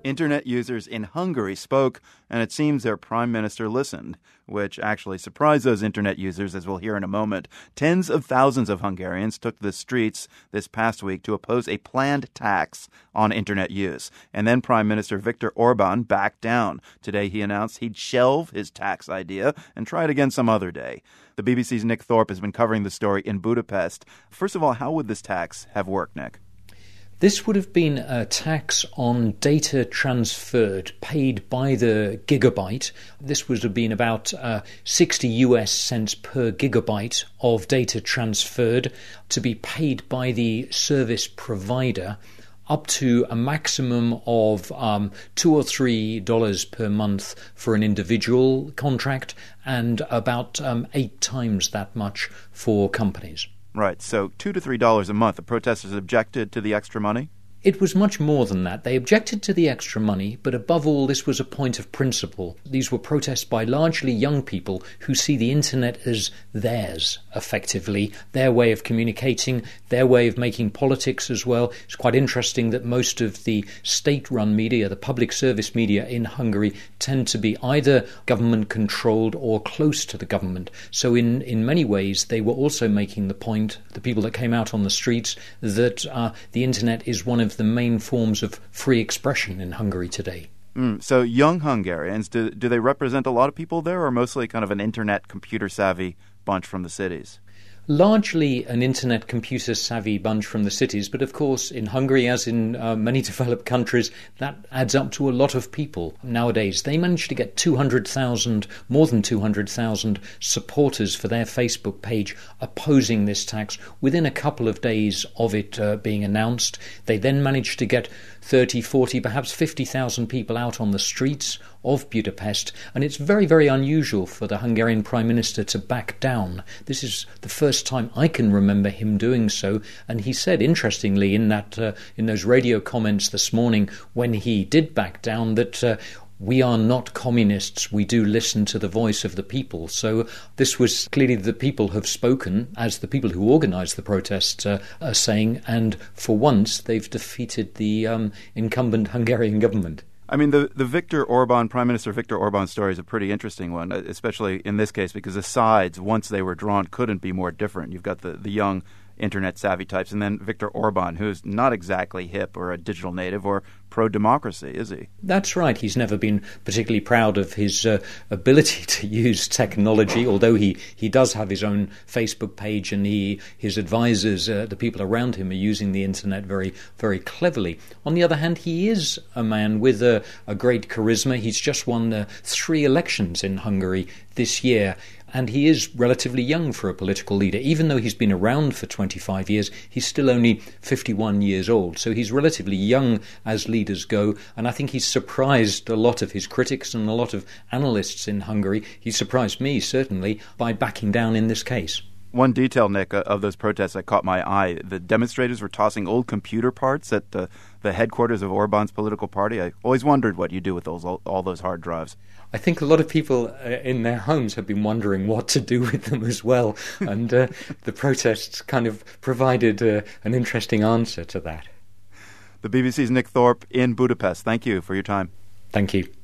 Internet users in Hungary spoke, and it seems their prime minister listened, which actually surprised those internet users, as we'll hear in a moment. Tens of thousands of Hungarians took to the streets this past week to oppose a planned tax on internet use. And then Prime Minister Viktor Orban backed down. Today he announced he'd shelve his tax idea and try it again some other day. The BBC's Nick Thorpe has been covering the story in Budapest. First of all, how would this tax have worked, Nick? This would have been a tax on data transferred, paid by the gigabyte. This would have been about 60 US cents per gigabyte of data transferred to be paid by the service provider, up to a maximum of $2 or $3 per month for an individual contract, and about 8 times that much for companies. Right, so $2 to $3 a month. The protesters objected to the extra money? It was much more than that. They objected to the extra money, but above all, this was a point of principle. These were protests by largely young people who see the internet as theirs, effectively, their way of communicating, their way of making politics as well. It's quite interesting that most of the state-run media, the public service media in Hungary, tend to be either government-controlled or close to the government. So in many ways, they were also making the point, the people that came out on the streets, that the internet is one of the main forms of free expression in Hungary today. So young Hungarians, do they represent a lot of people there, or mostly kind of an internet computer-savvy bunch from the cities? Largely an internet computer-savvy bunch from the cities, but of course in Hungary, as in many developed countries, that adds up to a lot of people nowadays. They managed to get 200,000, more than 200,000 supporters for their Facebook page opposing this tax within a couple of days of it being announced. They then managed to get 30, 40, perhaps 50,000 people out on the streets of Budapest, and it's very, very unusual for the Hungarian Prime Minister to back down. This is the first time I can remember him doing so, and he said, interestingly, in those radio comments this morning when he did back down, that we are not communists, we do listen to the voice of the people. So this was clearly the people have spoken, as the people who organised the protests are saying, and for once they've defeated the incumbent Hungarian government. I mean, the Viktor Orban, Prime Minister Viktor Orban story is a pretty interesting one, especially in this case, because the sides, once they were drawn, couldn't be more different. You've got the young internet-savvy types, and then Viktor Orban, who's not exactly hip or a digital native or pro-democracy, is he? That's right. He's never been particularly proud of his ability to use technology, although he does have his own Facebook page, and his advisors, the people around him, are using the internet very, very cleverly. On the other hand, he is a man with a great charisma. He's just won 3 elections in Hungary this year, and he is relatively young for a political leader. Even though he's been around for 25 years, he's still only 51 years old. So he's relatively young as leaders go, and I think he's surprised a lot of his critics and a lot of analysts in Hungary. He surprised me, certainly, by backing down in this case. One detail, Nick, of those protests that caught my eye, the demonstrators were tossing old computer parts at the headquarters of Orban's political party. I always wondered what you do with all those hard drives. I think a lot of people in their homes have been wondering what to do with them as well, and the protests kind of provided an interesting answer to that. The BBC's Nick Thorpe in Budapest. Thank you for your time. Thank you.